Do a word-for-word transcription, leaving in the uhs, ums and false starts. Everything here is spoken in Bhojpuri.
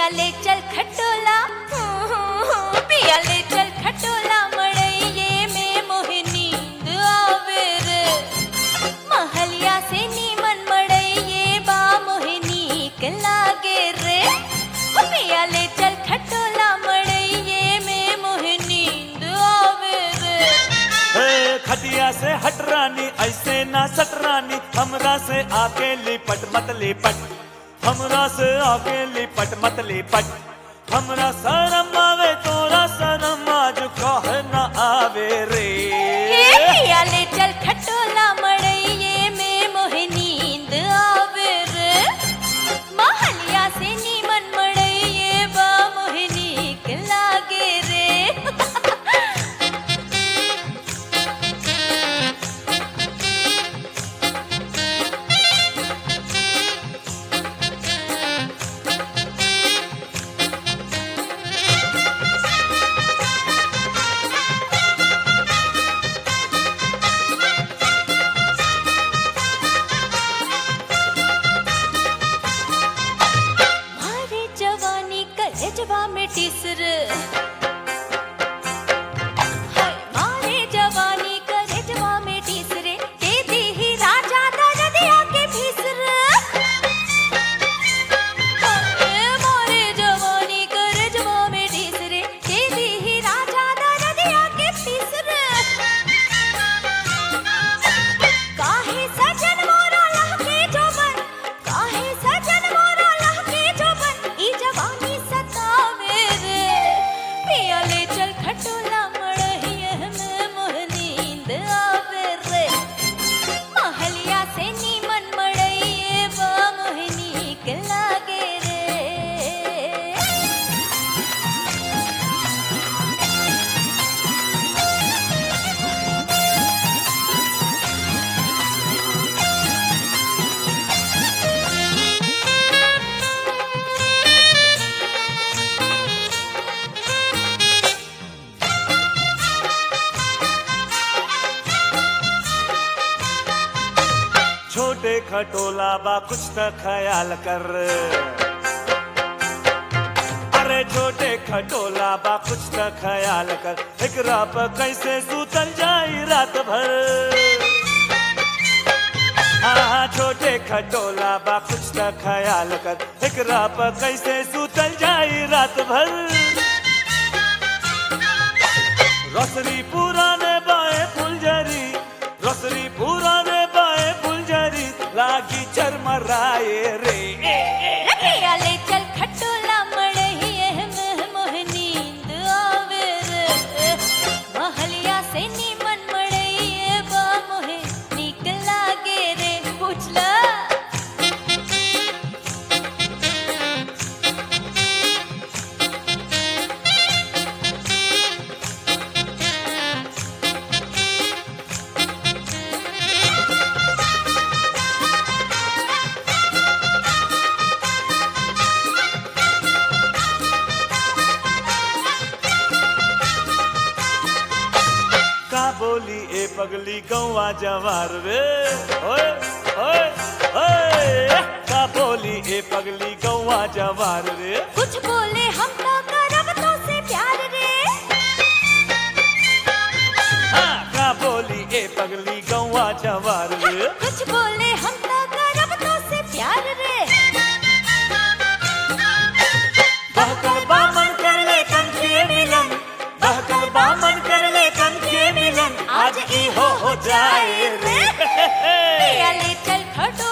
ले चल खटोला पिया ले चल खटोला मड़इये में मोहे नींद आवे रे महलिया से नीमन मड़इये बा मोहे नीक लागे रे पिया ले चल खटोला मड़इये में मोहे नींद आवे रे। हे खटिया से हट रानी ऐसे ना सट रानी हमरा से आके लिपट मत लिपट हमरा से आके लिपट मत लिपट हमरा शरम आवे तोरा शरम आज कहे न आवे रे। पिया ले चल खटोला मड़इये में मोहे नींद आवे रे महलिया से नीमन मड़इये बा मोहे नीक लागे रे। जवा में टीसर मारे जवानी करे जवा में टीसरे के दी ही राजा नदिया के भीसर मारे जवानी करे जवा में टीसरे के दी ही राजा नदिया के भीसर काहे सजन मोरा लहके जोबन काहे सजन मोरा लहके जोबन ई जवानी ले चल खटोला मड़इये में मोहे नींद आवे रे महलिया से नीमन मड़इये बा मोहे नीक लागे रे। छोटे खटोला बा कुछ त ख्याल कर अरे छोटे खटोला बा कुछ त ख्याल कर एकरा पर कैसे सूतल जाई रात भर। हाँ छोटे खटोला बा कुछ त ख्याल कर एकरा पर कैसे सूतल जाई रात भर। रसरी पुराने बाए फुलझरी रसरी पुराने बाए फुलझरी लागी चरमराए रे। पिया ले चल खटोला मड़इये में मोहे नींद आवे रे महलिया से नीमन मड़इये बा मोहे नीक लागे रे। पूछला बोली ए पगली गौवा जवार रे ओए ओए ओए का बोली ए पगली गौवा जवार रे कुछ बोले हम तो करब तो से प्यार रे। हाँ का बोली ए पगली गौवा जवार रे कुछ बोले हम तो करब तो से प्यार रे। बहकल बामन कर ले कंखे मिलन बहकल बामन कर ले कंखे मिलन आज ई हो हो जाए रे। पिया ले चल खटो